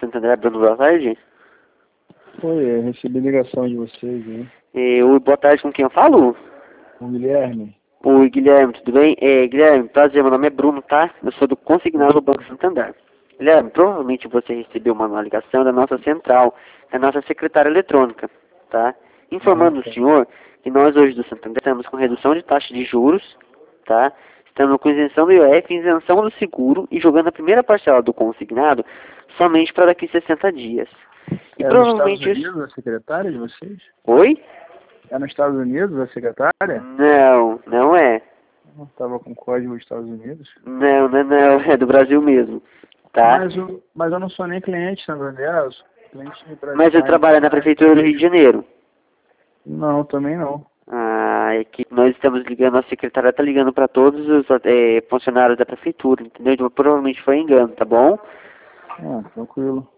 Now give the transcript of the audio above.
Santander, Bruno, boa tarde. Oi, recebi ligação de vocês, né? Oi, boa tarde, com quem eu falo? O Guilherme. Oi, Guilherme, tudo bem? Guilherme, prazer, meu nome é Bruno, tá? Eu sou do Consignado do Banco Santander. Guilherme, provavelmente você recebeu uma ligação da nossa central, da nossa secretária eletrônica, tá? Informando o senhor que nós hoje do Santander estamos com redução de taxa de juros, tá? Estamos com isenção do IOF, isenção do seguro e jogando a primeira parcela do consignado somente para daqui 60 dias. E É provavelmente... nos Estados Unidos a secretária de vocês? Oi? É nos Estados Unidos a secretária? Não, não é. Não estava com código dos Estados Unidos? Não, não, não, é do Brasil mesmo, tá? Mas eu não sou nem cliente Santander, eu sou cliente de Brasil. Mas eu trabalho na Prefeitura do Rio de Janeiro. Não, também não. Ah, é que nós estamos ligando, a secretária está ligando para todos os funcionários da Prefeitura, entendeu? Então, provavelmente foi engano, tá bom? Ah, tranquilo.